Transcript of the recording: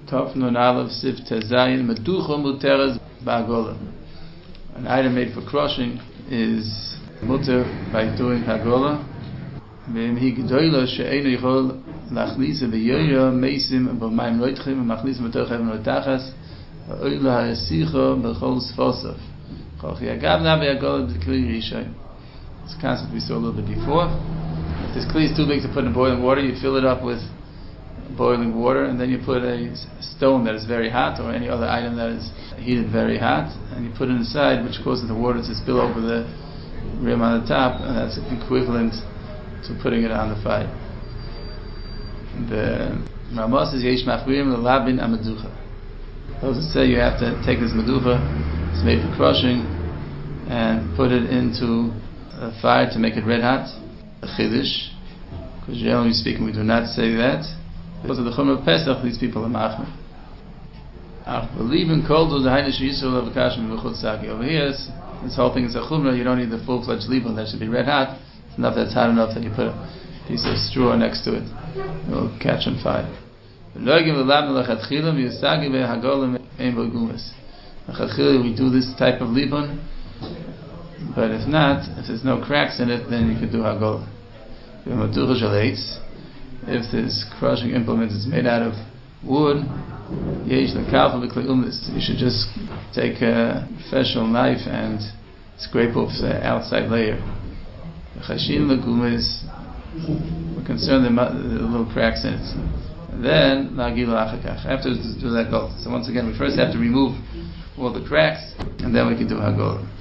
Tov Nun Aleph Sif Tezayin Meducha Muteres Ba'agola. An item made for crushing is muter by doing hagola. Ve'imhi gedoyla she'einu yichol lachlisa beyoya meisim b'mayim loitchim v'machlisa metochev v'notachas ha'oyla ha'esicha b'chol sfosav chol chi'agav na be'agola b'kli rishayim. It's a concept we saw a little bit before. If this kli is too big to put in boiling water, you fill it up with boiling water, and then you put a stone that is very hot, or any other item that is heated very hot, and you put it inside, which causes the water to spill over the rim on the top, and that's equivalent to putting it on the fire. The Ramah says, Yesh machmirim l'labin amaducha. Those that say you have to take this meducha, it's made for crushing, and put it into a fire to make it red hot, a chiddush, because generally speaking we do not say that. Because of the Chumrah of Pesach, these people are machmir. Over here, this whole thing is a Chumrah. You don't need the full-fledged libun that should be red hot. It's enough that's hot enough that you put a piece of straw next to it. It will catch on fire. We do this type of libun, but if not, if there's no cracks in it, then you can do hagolah. If this crushing implement is made out of wood, you should just take a professional knife and scrape off the outside layer. We're concerned there are little cracks in it. And then, after do that go. So once again, we first have to remove all the cracks, and then we can do hagolah.